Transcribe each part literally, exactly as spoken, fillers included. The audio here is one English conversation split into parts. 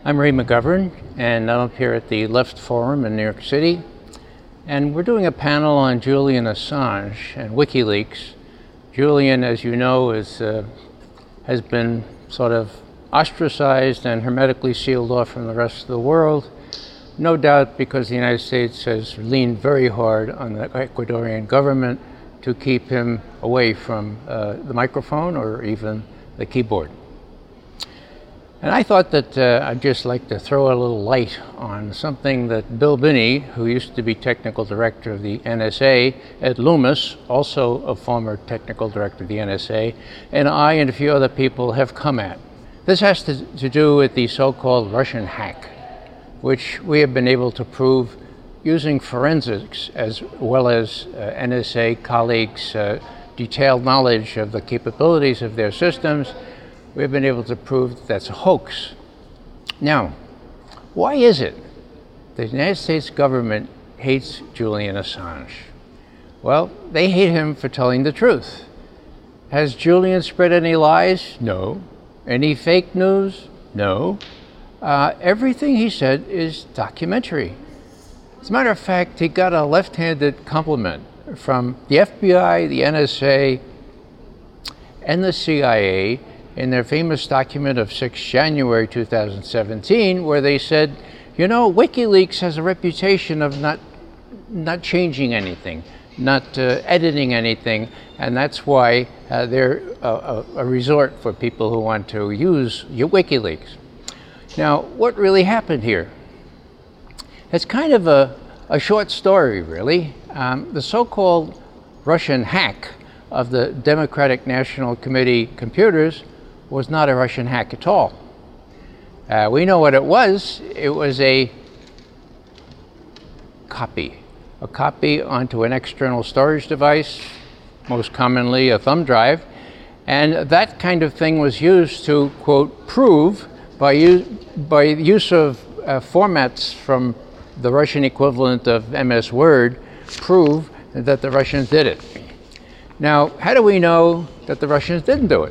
I'm Ray McGovern, and I'm up here at the Left Forum in New York City, and we're doing a panel on Julian Assange and WikiLeaks. Julian, as you know, is, uh, has been sort of ostracized and hermetically sealed off from the rest of the world, no doubt because the United States has leaned very hard on the Ecuadorian government to keep him away from uh, the microphone or even the keyboard. And I thought that uh, I'd just like to throw a little light on something that Bill Binney, who used to be technical director of the N S A at Loomis, also a former technical director of the N S A, and I and a few other people have come at. This has to, to do with the so-called Russian hack, which we have been able to prove using forensics as well as uh, N S A colleagues' uh, detailed knowledge of the capabilities of their systems. We've been able to prove that that's a hoax. Now, why is it the United States government hates Julian Assange? Well, they hate him for telling the truth. Has Julian spread any lies? No. Any fake news? No. Uh, everything he said is documentary. As a matter of fact, he got a left-handed compliment from the F B I, the N S A, and the C I A in their famous document of sixth of January two thousand seventeen, where they said, you know, WikiLeaks has a reputation of not, not changing anything, not uh, editing anything, and that's why uh, they're a, a, a resort for people who want to use WikiLeaks. Now, what really happened here? It's kind of a, a short story, really. Um, the so-called Russian hack of the Democratic National Committee computers was not a Russian hack at all. Uh, we know what it was. It was a copy, a copy onto an external storage device, most commonly a thumb drive, and that kind of thing was used to, quote, prove by, use, by use of uh, formats from the Russian equivalent of M S Word, prove that the Russians did it. Now, how do we know that the Russians didn't do it?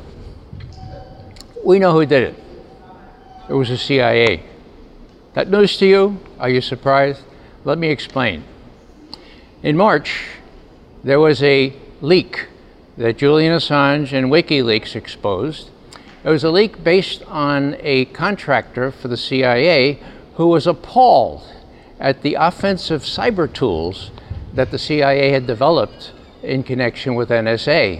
We know who did it. It was the C I A. That news to you? Are you surprised? Let me explain. In March, there was a leak that Julian Assange and WikiLeaks exposed. It was a leak based on a contractor for the C I A who was appalled at the offensive cyber tools that the C I A had developed in connection with N S A.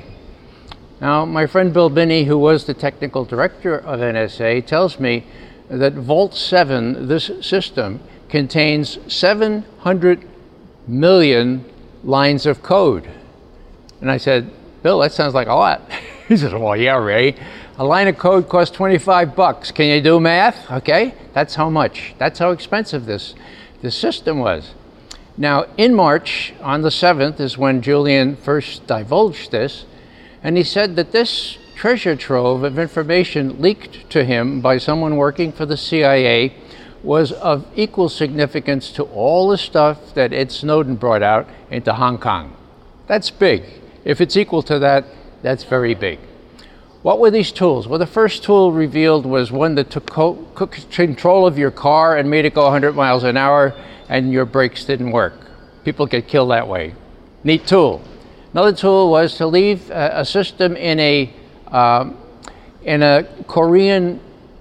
Now, my friend Bill Binney, who was the technical director of N S A, tells me that Vault seven, this system, contains seven hundred million lines of code. And I said, Bill, that sounds like a lot. He says, well, yeah, Ray. A line of code costs twenty-five bucks. Can you do math? Okay, that's how much. That's how expensive this, this system was. Now, in March, on the seventh, is when Julian first divulged this. And he said that this treasure trove of information leaked to him by someone working for the C I A was of equal significance to all the stuff that Ed Snowden brought out into Hong Kong. That's big. If it's equal to that, that's very big. What were these tools? Well, the first tool revealed was one that took co- control of your car and made it go one hundred miles an hour and your brakes didn't work. People get killed that way. Neat tool. Another tool was to leave a, a system in a um, in a Korean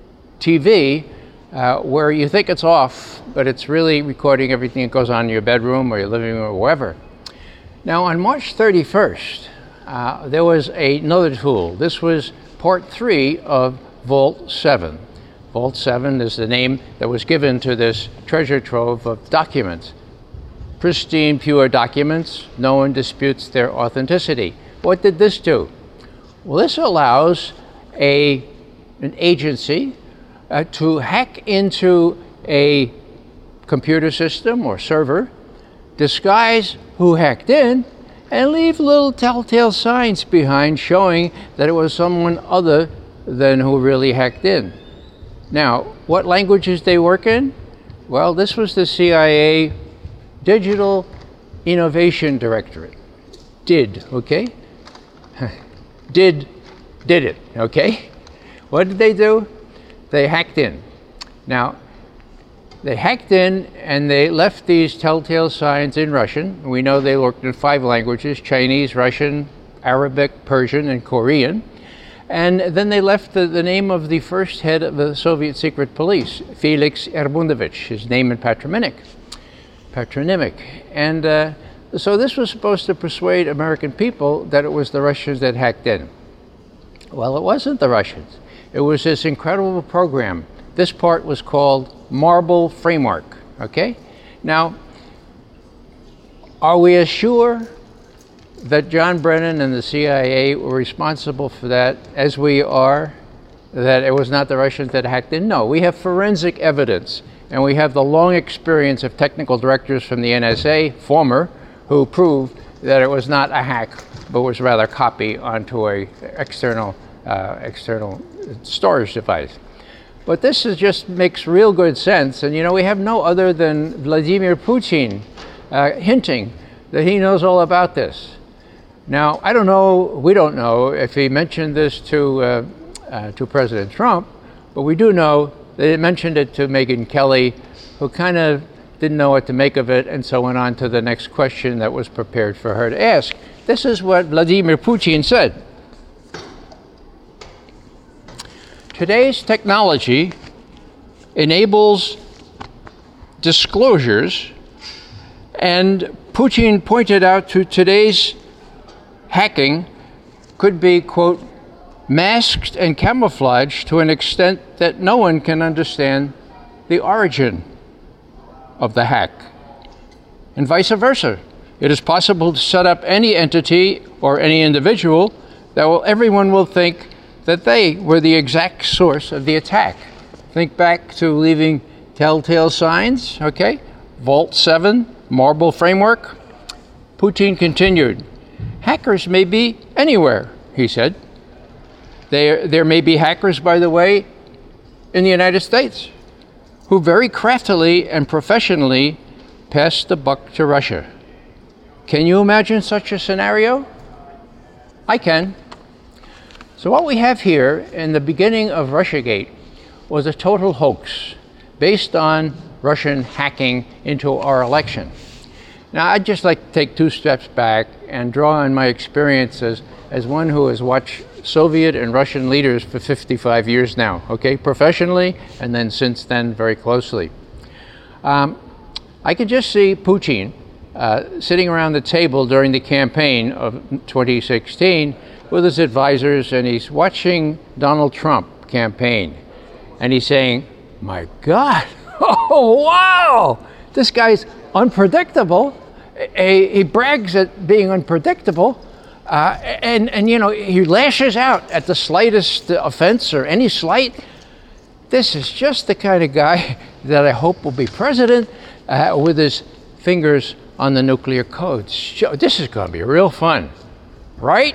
T V uh, where you think it's off, but it's really recording everything that goes on in your bedroom or your living room or wherever. Now, on March thirty-first, uh, there was a, another tool. This was part three of Vault seven. Vault seven is the name that was given to this treasure trove of documents. Pristine, pure documents. No one disputes their authenticity. What did this do? Well, this allows a, an agency uh, to hack into a computer system or server, disguise who hacked in, and leave little telltale signs behind showing that it was someone other than who really hacked in. Now, what languages they work in? Well, this was the C I A Digital Innovation Directorate. Did, okay? Did, did it, okay? What did they do? They hacked in. Now, They hacked in and they left these telltale signs in Russian. We know they worked in five languages: Chinese, Russian, Arabic, Persian, and Korean. And then they left the, the name of the first head of the Soviet secret police, Felix Erbundovich, his name in patronymic. patronymic. And uh, so this was supposed to persuade American people that it was the Russians that hacked in. Well, it wasn't the Russians. It was this incredible program. This part was called Marble Framework, okay? Now, are we as sure that John Brennan and the C I A were responsible for that as we are that it was not the Russians that hacked in? No, we have forensic evidence, and we have the long experience of technical directors from the N S A, former, who proved that it was not a hack, but was rather a copy onto a external, uh, external storage device. But this is just makes real good sense, and you know, we have no other than Vladimir Putin uh, hinting that he knows all about this. Now, I don't know, we don't know if he mentioned this to, uh, uh, to President Trump, but we do know that he mentioned it to Megyn Kelly, who kind of didn't know what to make of it, and so went on to the next question that was prepared for her to ask. This is what Vladimir Putin said. Today's technology enables disclosures, and Putin pointed out to today's hacking could be, quote, masked and camouflaged to an extent that no one can understand the origin of the hack. And vice versa. It is possible to set up any entity or any individual that will, everyone will think that they were the exact source of the attack. Think back to leaving telltale signs, okay? Vault seven, Marble Framework. Putin continued, hackers may be anywhere, he said. There, there may be hackers, by the way, in the United States, who very craftily and professionally pass the buck to Russia. Can you imagine such a scenario? I can. So what we have here in the beginning of Russiagate was a total hoax based on Russian hacking into our election. Now, I'd just like to take two steps back and draw on my experiences as one who has watched Soviet and Russian leaders for fifty-five years now, okay, professionally, and then since then very closely. Um, I could just see Putin uh, sitting around the table during the campaign of twenty sixteen with his advisors, and he's watching Donald Trump campaign, and he's saying, my God, oh, wow, this guy's unpredictable. A, he brags at being unpredictable, uh, and, and, you know, he lashes out at the slightest offense or any slight. This is just the kind of guy that I hope will be president uh, with his fingers on the nuclear codes. This is going to be real fun, right?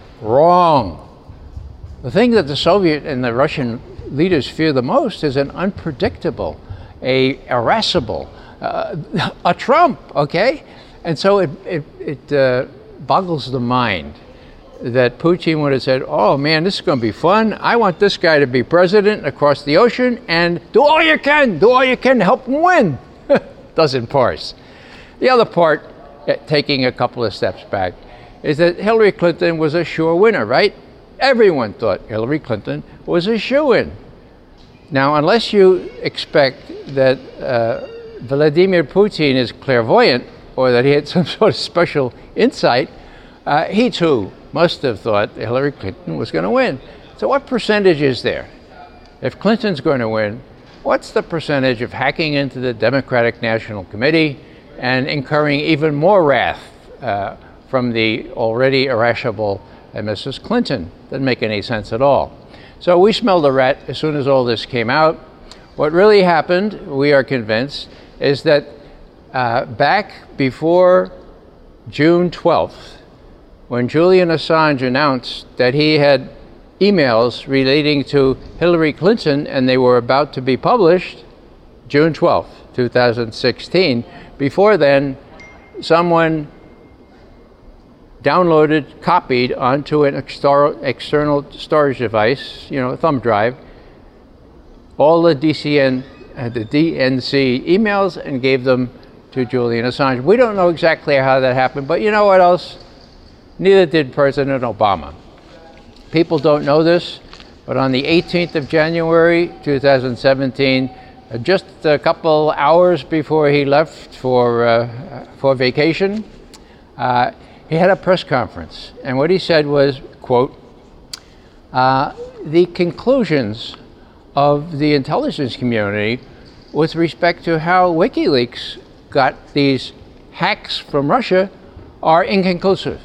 Wrong. The thing that the Soviet and the Russian leaders fear the most is an unpredictable, a irascible, uh, a Trump, okay? And so it, it, it uh, boggles the mind that Putin would have said, oh man, this is going to be fun. I want this guy to be president across the ocean, and do all you can, do all you can to help him win. Doesn't parse. The other part, taking a couple of steps back, is that Hillary Clinton was a sure winner, right? Everyone thought Hillary Clinton was a shoo-in. Now, unless you expect that uh, Vladimir Putin is clairvoyant, or that he had some sort of special insight, uh, he too must have thought Hillary Clinton was going to win. So what percentage is there? If Clinton's going to win, what's the percentage of hacking into the Democratic National Committee and incurring even more wrath uh, from the already irascible uh, Missus Clinton? Doesn't make any sense at all. So we smelled a rat as soon as all this came out. What really happened, we are convinced, is that uh, back before June twelfth, when Julian Assange announced that he had emails relating to Hillary Clinton and they were about to be published, June twelfth, two thousand sixteen, before then, someone downloaded, copied onto an exter external storage device, you know, a thumb drive, all the D C N uh, the D N C emails and gave them to Julian Assange. We don't know exactly how that happened, but you know what else? Neither did President Obama. People don't know this, but on the eighteenth of January two thousand seventeen, uh, just a couple hours before he left for, uh, for vacation, uh, he had a press conference. And what he said was, quote, uh, the conclusions of the intelligence community with respect to how WikiLeaks got these hacks from Russia are inconclusive.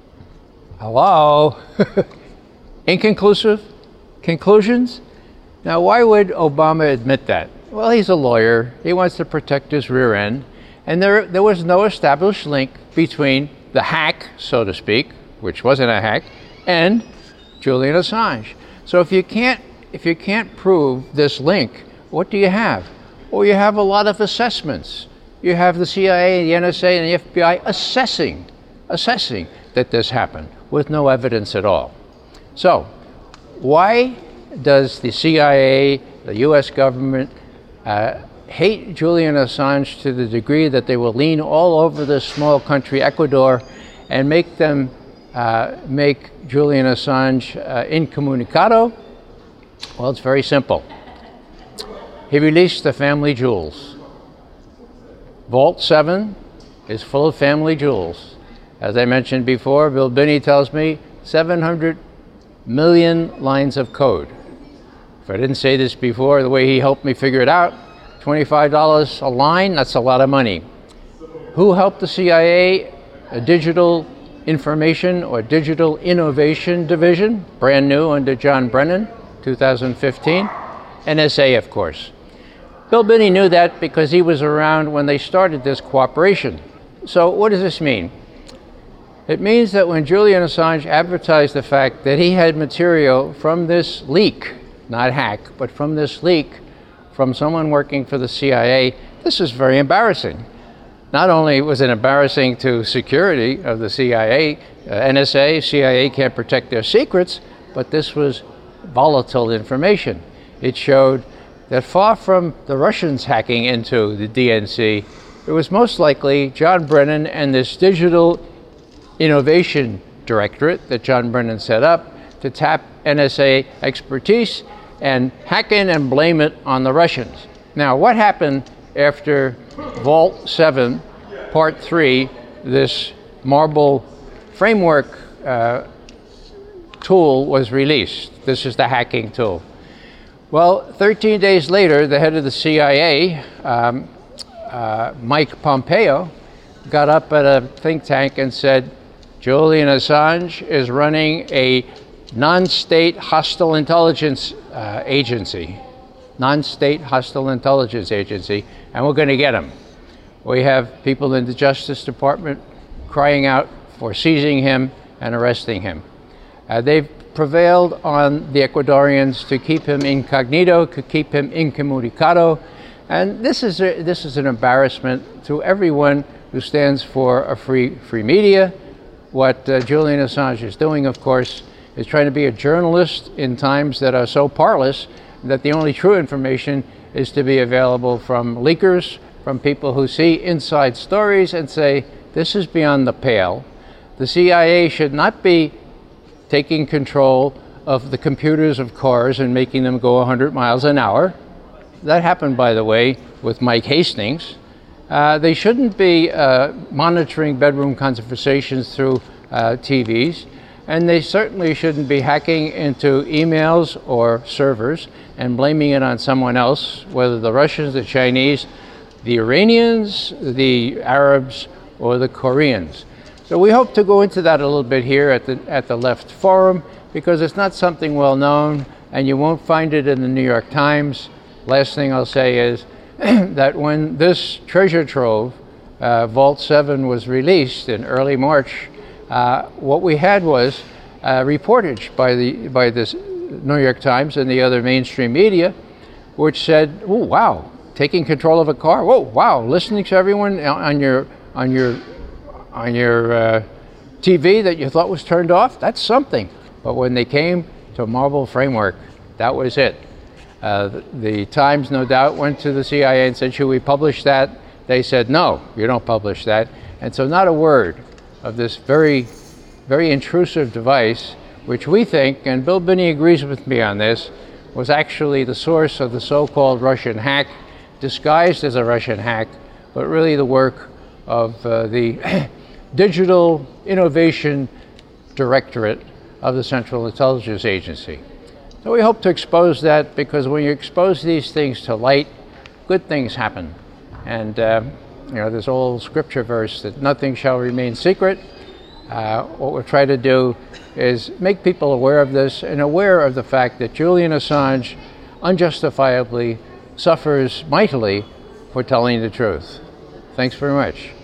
Hello? Inconclusive conclusions? Now, why would Obama admit that? Well, he's a lawyer. He wants to protect his rear end. And there, there was no established link between the hack, so to speak, which wasn't a hack, and Julian Assange. So if you can't, if you can't prove this link, what do you have? Well, you have a lot of assessments. You have the C I A, the N S A, and the F B I assessing, assessing that this happened with no evidence at all. So, why does the C I A, the U S government, uh, hate Julian Assange to the degree that they will lean all over this small country, Ecuador, and make them uh, make Julian Assange uh, incommunicado? Well, it's very simple. He released the family jewels. Vault seven is full of family jewels. As I mentioned before, Bill Binney tells me seven hundred million lines of code. If I didn't say this before, the way he helped me figure it out, twenty-five dollars a line, that's a lot of money. Who helped the C I A? A digital information or digital innovation division, brand new under John Brennan, two thousand fifteen. N S A, of course. Bill Binney knew that because he was around when they started this cooperation. So what does this mean? It means that when Julian Assange advertised the fact that he had material from this leak, not hack, but from this leak from someone working for the C I A, this is very embarrassing. Not only was it embarrassing to security of the C I A, uh, N S A, C I A can't protect their secrets, but this was volatile information. It showed that far from the Russians hacking into the D N C, it was most likely John Brennan and this digital innovation directorate that John Brennan set up to tap N S A expertise and hack in and blame it on the Russians. Now, what happened after Vault seven, Part three, this Marble framework uh, tool was released? This is the hacking tool. Well, thirteen days later, the head of the C I A, um, uh, Mike Pompeo, got up at a think tank and said, Julian Assange is running a non-state hostile intelligence uh, agency, non-state hostile intelligence agency, and we're going to get him. We have people in the Justice Department crying out for seizing him and arresting him. Uh, they've prevailed on the Ecuadorians to keep him incognito, to keep him incommunicado, and this is a, this is an embarrassment to everyone who stands for a free free media. What uh, Julian Assange is doing, of course, is trying to be a journalist in times that are so parlous that the only true information is to be available from leakers, from people who see inside stories and say, this is beyond the pale. The C I A should not be taking control of the computers of cars and making them go one hundred miles an hour. That happened, by the way, with Mike Hastings. Uh, they shouldn't be uh, monitoring bedroom conversations through uh, T Vs, and they certainly shouldn't be hacking into emails or servers and blaming it on someone else, whether the Russians, the Chinese, the Iranians, the Arabs, or the Koreans. So we hope to go into that a little bit here at the, at the Left Forum, because it's not something well known, and you won't find it in the New York Times. Last thing I'll say is that when this treasure trove, uh, Vault seven, was released in early March, uh, what we had was uh, reportage by the by this New York Times and the other mainstream media, which said, "Oh wow, taking control of a car! Whoa, wow, listening to everyone on your on your on your uh, T V that you thought was turned off. That's something." But when they came to Marble framework, that was it. Uh, the, the Times, no doubt, went to the C I A and said, should we publish that? They said, no, you don't publish that. And so not a word of this very, very intrusive device, which we think, and Bill Binney agrees with me on this, was actually the source of the so-called Russian hack, disguised as a Russian hack, but really the work of uh, the Digital Innovation Directorate of the Central Intelligence Agency. So we hope to expose that, because when you expose these things to light, good things happen. And uh, you know, there's old scripture verse that nothing shall remain secret. Uh, what we're trying to do is make people aware of this and aware of the fact that Julian Assange unjustifiably suffers mightily for telling the truth. Thanks very much.